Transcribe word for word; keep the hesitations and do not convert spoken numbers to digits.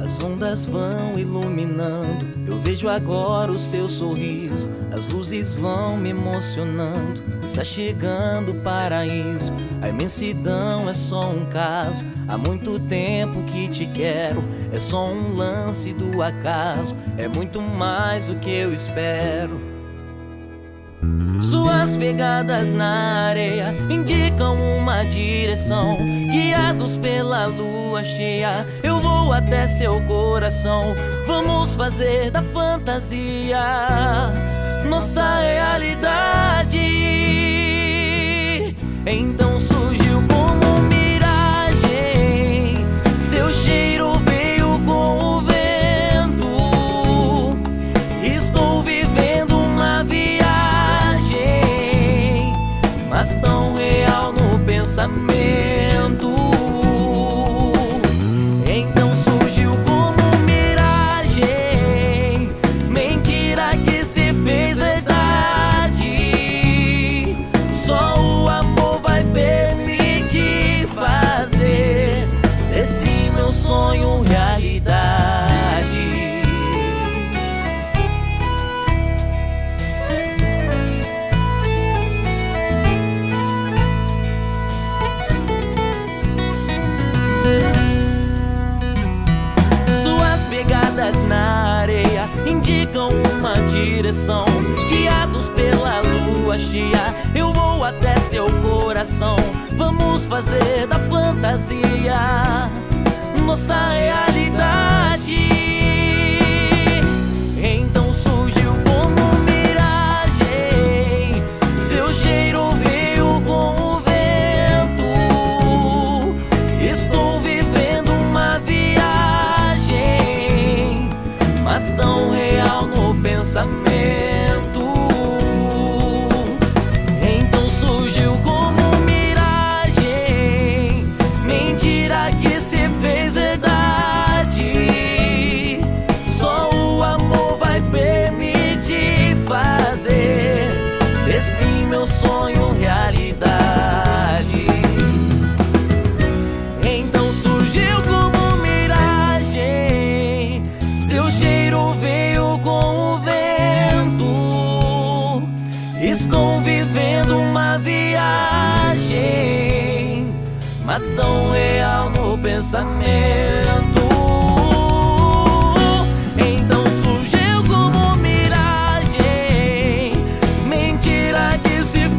As ondas vão iluminando, eu vejo agora o seu sorriso. As luzes vão me emocionando, está chegando o paraíso. A imensidão é só um caso, há muito tempo que te quero. É só um lance do acaso, é muito mais do que eu espero. Suas pegadas na areia indicam uma direção. Guiados pela lua cheia, eu vou até seu coração. Vamos fazer da fantasia nossa realidade. Então surgiu como miragem, seu cheiro veio com o vento. Estou vivendo uma viagem, mas tão real no pensamento. Então surgiu como miragem, mentira que se fez verdade. Só o amor vai permitir fazer desse meu sonho realidade. Suas pegadas na areia indicam uma direção. Guiados pela lua cheia, eu vou até seu coração. Vamos fazer da fantasia nossa realidade. Então surgiu como miragem, seu cheiro veio com o vento. Estou vivendo uma viagem, mas tão real no pensamento. Então surgiu como miragem, mentira que se fez verdade. Só o amor vai permitir fazer desse meu sonho realidade. Então surgiu como miragem, seu cheiro veio com o vento. Estou vivendo uma viagem, mas tão real no pensamento. Então surgiu como miragem, mentira que se